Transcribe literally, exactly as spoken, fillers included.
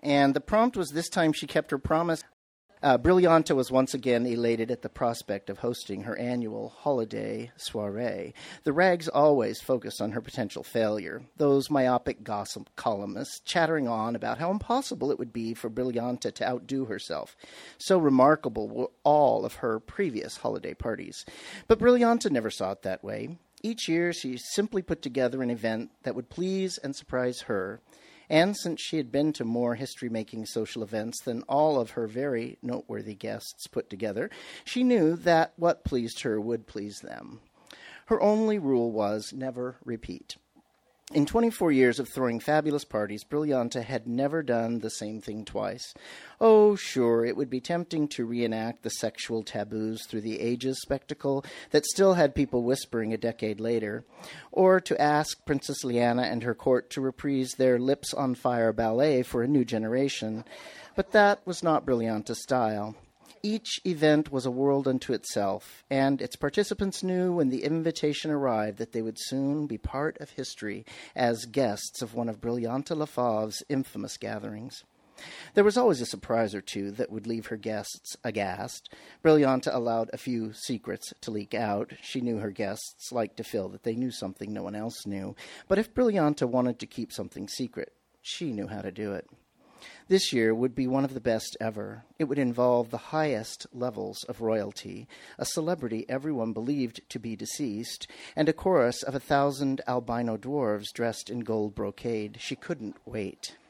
And the prompt was this time she kept her promise. Uh, Brillianta was once again elated at the prospect of hosting her annual holiday soiree. The rags always focused on her potential failure, those myopic gossip columnists chattering on about how impossible it would be for Brillianta to outdo herself. So remarkable were all of her previous holiday parties. But Brillianta never saw it that way. Each year she simply put together an event that would please and surprise her. And since she had been to more history-making social events than all of her very noteworthy guests put together, she knew that what pleased her would please them. Her only rule was never repeat. In twenty-four years of throwing fabulous parties, Brillianta had never done the same thing twice. Oh, sure, it would be tempting to reenact the sexual taboos through the ages spectacle that still had people whispering a decade later, or to ask Princess Liana and her court to reprise their lips-on-fire ballet for a new generation. But that was not Brillianta's style. Each event was a world unto itself, and its participants knew when the invitation arrived that they would soon be part of history as guests of one of Brillianta Lafave's infamous gatherings. There was always a surprise or two that would leave her guests aghast. Brillianta allowed a few secrets to leak out. She knew her guests liked to feel that they knew something no one else knew. But if Brillianta wanted to keep something secret, she knew how to do it. This year would be one of the best ever. It would involve the highest levels of royalty, a celebrity everyone believed to be deceased, and a chorus of a thousand albino dwarves dressed in gold brocade. She couldn't wait.